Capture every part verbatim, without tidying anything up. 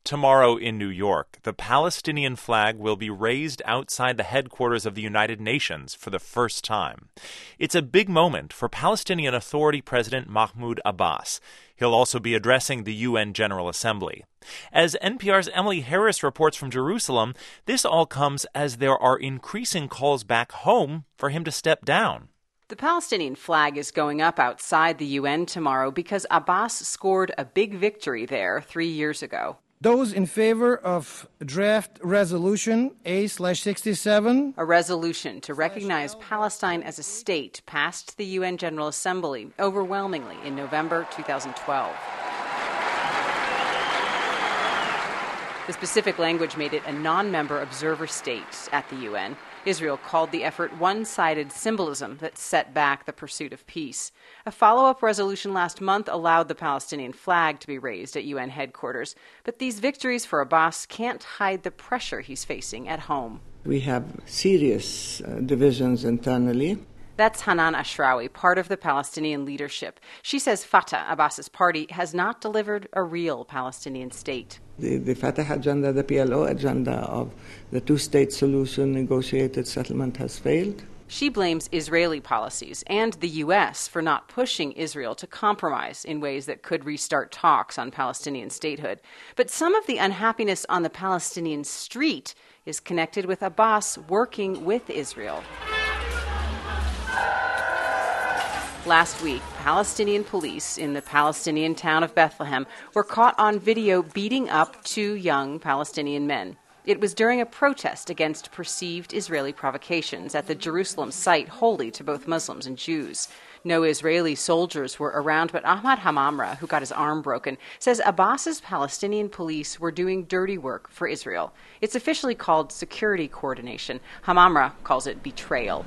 Tomorrow in New York, the Palestinian flag will be raised outside the headquarters of the United Nations for the first time. It's a big moment for Palestinian Authority President Mahmoud Abbas. He'll also be addressing the U N General Assembly. As N P R's Emily Harris reports from Jerusalem, this all comes as there are increasing calls back home for him to step down. The Palestinian flag is going up outside the U N tomorrow because Abbas scored a big victory there three years ago. Those in favor of draft resolution A slash sixty-seven. A resolution to recognize Palestine as a state passed the U N General Assembly overwhelmingly in November two thousand twelve. The specific language made it a non-member observer state at the U N. Israel called the effort one-sided symbolism that set back the pursuit of peace. A follow-up resolution last month allowed the Palestinian flag to be raised at U N headquarters. But these victories for Abbas can't hide the pressure he's facing at home. We have serious uh, divisions internally. That's Hanan Ashrawi, part of the Palestinian leadership. She says Fatah, Abbas's party, has not delivered a real Palestinian state. The, the Fatah agenda, the P L O agenda of the two-state solution negotiated settlement has failed. She blames Israeli policies and the U S for not pushing Israel to compromise in ways that could restart talks on Palestinian statehood. But some of the unhappiness on the Palestinian street is connected with Abbas working with Israel. Last week, Palestinian police in the Palestinian town of Bethlehem were caught on video beating up two young Palestinian men. It was during a protest against perceived Israeli provocations at the Jerusalem site holy to both Muslims and Jews. No Israeli soldiers were around, but Ahmad Hamamra, who got his arm broken, says Abbas's Palestinian police were doing dirty work for Israel. It's officially called security coordination. Hamamra calls it betrayal.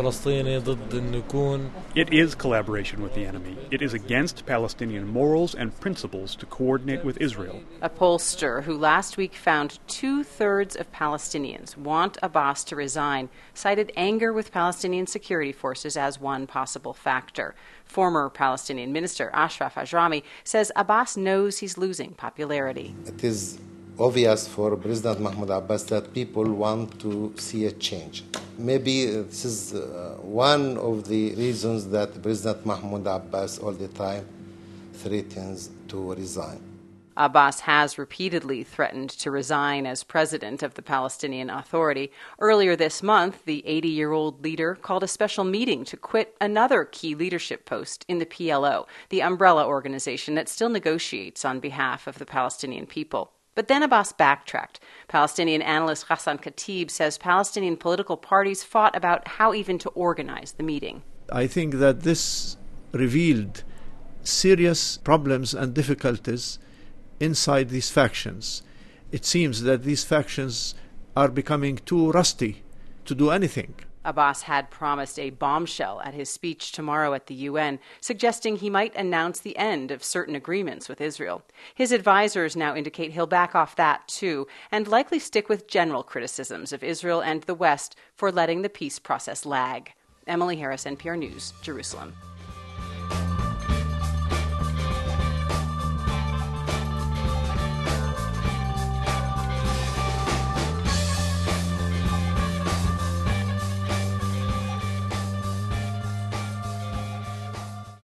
It is collaboration with the enemy. It is against Palestinian morals and principles to coordinate with Israel. A pollster who last week found two-thirds of Palestinians want Abbas to resign cited anger with Palestinian security forces as one possible factor. Former Palestinian Minister Ashraf Ajrami says Abbas knows he's losing popularity. It is obvious for President Mahmoud Abbas that people want to see a change. Maybe this is uh, one of the reasons that President Mahmoud Abbas all the time threatens to resign. Abbas has repeatedly threatened to resign as president of the Palestinian Authority. Earlier this month, the eighty-year-old leader called a special meeting to quit another key leadership post in the P L O, the umbrella organization that still negotiates on behalf of the Palestinian people. But then Abbas backtracked. Palestinian analyst Hassan Khatib says Palestinian political parties fought about how even to organize the meeting. I think that this revealed serious problems and difficulties inside these factions. It seems that these factions are becoming too rusty to do anything. Abbas had promised a bombshell at his speech tomorrow at the U N, suggesting he might announce the end of certain agreements with Israel. His advisors now indicate he'll back off that too, and likely stick with general criticisms of Israel and the West for letting the peace process lag. Emily Harris, N P R News, Jerusalem.